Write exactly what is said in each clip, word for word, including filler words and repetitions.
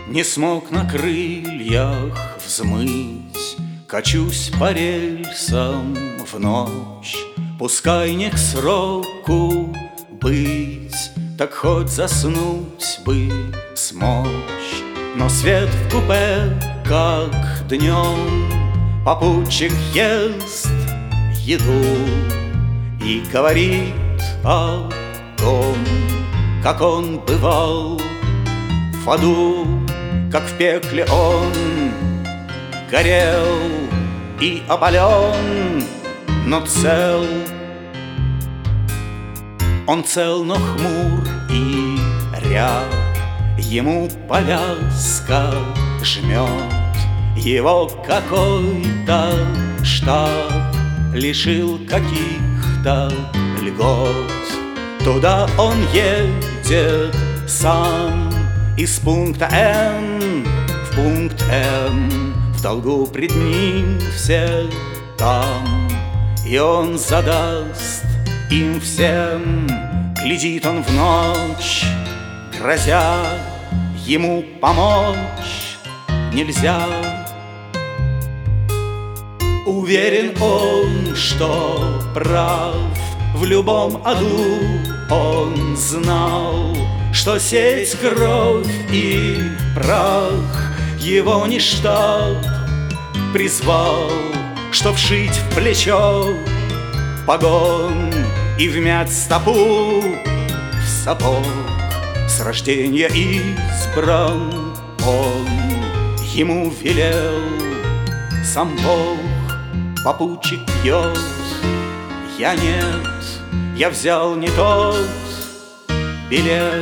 Не смог на крыльях взмыть, качусь по рельсам в ночь. Пускай не к сроку быть, так хоть заснуть бы смочь. Но свет в купе, как днем, попутчик ест еду и говорит о том, как он бывал в аду, как в пекле он горел и опален, но цел. Он цел, но хмур и ряб, ему повязка жмет. Его какой-то штаб лишил каких-то льгот. Туда он едет сам из пункта Н в пункт М. В долгу пред ним все там, и он задаст им всем. Глядит он в ночь, грозя, ему помочь нельзя. Уверен он, что прав, в любом аду он знал, что сеть, кровь и прах его не штаб призвал, что вшить в плечо погон и вмять стопу в сапог. С рождения избран он, ему велел сам Бог. Попутчик пьет, я нет, я взял не тот билет.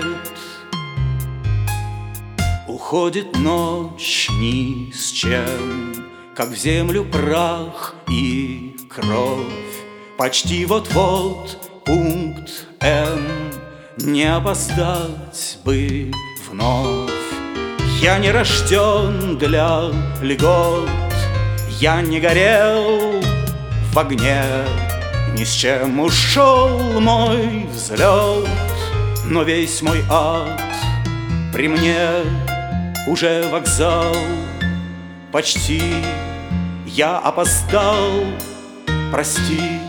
Уходит ночь ни с чем, как в землю прах и кровь. Почти вот-вот пункт М, не опоздать бы вновь. Я не рожден для льгот, я не горел в огне, ни с чем ушел мой взлет. Но весь мой ад при мне, уже вокзал почти. Я опоздал, прости.